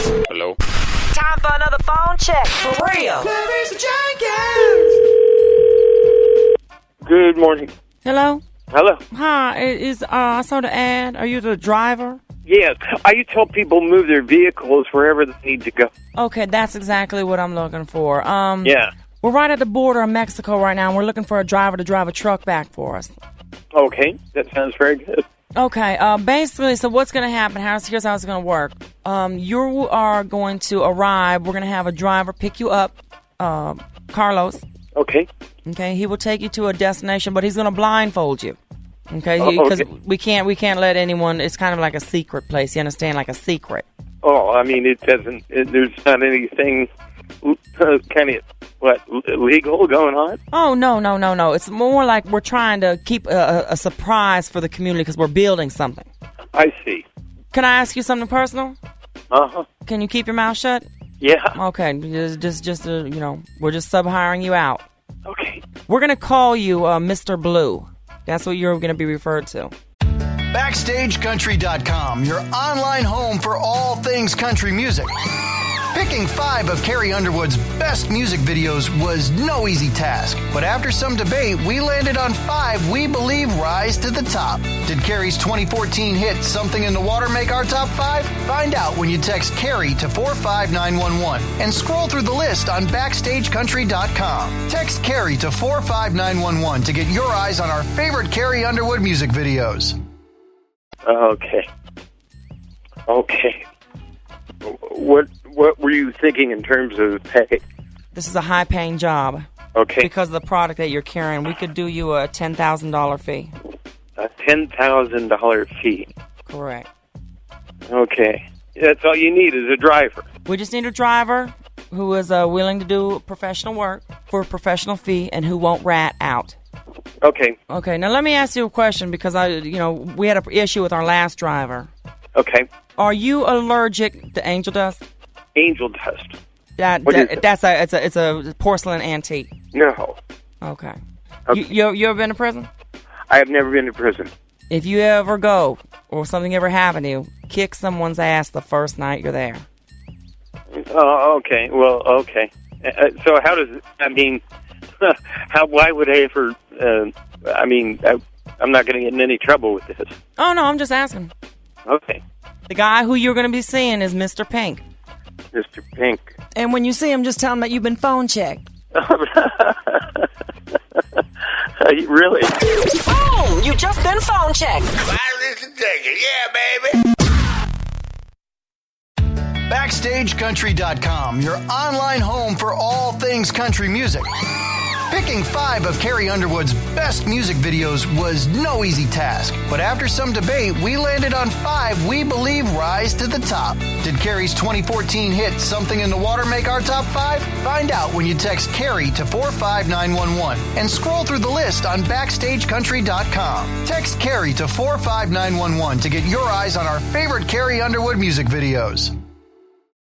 Hello? Time for another phone check. For real. Good morning. Hello? Hello. Hi, I saw the ad. Are you the driver? Yes, I tell people move their vehicles wherever they need to go. Okay, that's exactly what I'm looking for. Yeah. We're right at the border of Mexico right now, and we're looking for a driver to drive a truck back for us. Okay, that sounds very good. Okay, basically, so what's going to happen? Here's how it's going to work. You are going to arrive. We're going to have a driver pick you up, Carlos. Okay. Okay, he will take you to a destination, but he's going to blindfold you. Okay, because we can't let anyone. It's kind of like a secret place. You understand, like a secret. Oh, I mean, it doesn't. There's not anything kind of illegal going on. Oh no! It's more like we're trying to keep a surprise for the community because we're building something. I see. Can I ask you something personal? Can you keep your mouth shut? Yeah. Okay, just we're just sub-hiring you out. Okay. We're gonna call you Mr. Blue. That's what you're gonna be referred to. BackstageCountry.com, your online home for all things country music. Picking 5 of Carrie Underwood's best music videos was no easy task, but after some debate, we landed on 5 we believe rise to the top. Did Carrie's 2014 hit Something in the Water make our top 5? Find out when you text Carrie to 45911 and scroll through the list on BackstageCountry.com. Text Carrie to 45911 to get your eyes on our favorite Carrie Underwood music videos. Okay. What were you thinking in terms of pay? This is a high-paying job. Okay. Because of the product that you're carrying, we could do you a $10,000 fee. A $10,000 fee. Correct. Okay. That's all you need is a driver. We just need a driver who is willing to do professional work for a professional fee and who won't rat out. Okay. Okay. Now let me ask you a question because we had an issue with our last driver. Okay. Are you allergic to angel dust? Angel dust. It's a porcelain antique. No. Okay. You ever been to prison? I have never been to prison. If you ever go or something ever happen to you, kick someone's ass the first night you're there. Oh, okay. Well, okay. So how does why would I ever? I'm not going to get in any trouble with this. Oh no, I'm just asking. Okay. The guy who you're going to be seeing is Mr. Pink. Mr. Pink. And when you see him, just tell him that you've been phone checked. Really? Boom! You just been phone checked. Yeah, baby. BackstageCountry.com, your online home for all things country music. Picking 5 of Carrie Underwood's best music videos was no easy task, but after some debate, we landed on 5 we believe rise to the top. Did Carrie's 2014 hit Something in the Water make our top 5? Find out when you text Carrie to 45911 and scroll through the list on BackstageCountry.com. Text Carrie to 45911 to get your eyes on our favorite Carrie Underwood music videos.